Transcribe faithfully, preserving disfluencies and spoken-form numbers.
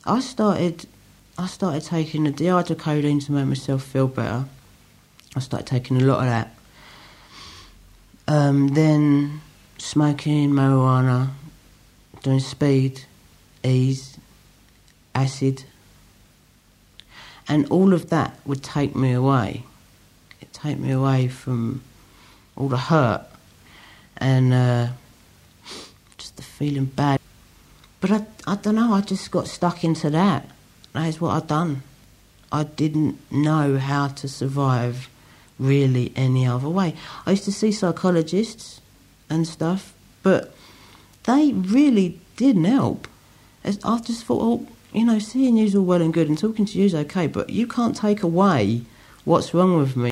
I started, I started taking the dihydrocodeine to make myself feel better. I started taking a lot of that. Um, then smoking marijuana, doing speed, ease, acid. And all of that would take me away. It'd take me away from all the hurt and uh, just the feeling bad. But I, I don't know, I just got stuck into that. That is what I'd done. I didn't know how to survive really any other way. I used to see psychologists and stuff, but they really didn't help. I just thought, oh, you know, seeing you's all well and good and talking to you's okay, but you can't take away what's wrong with me.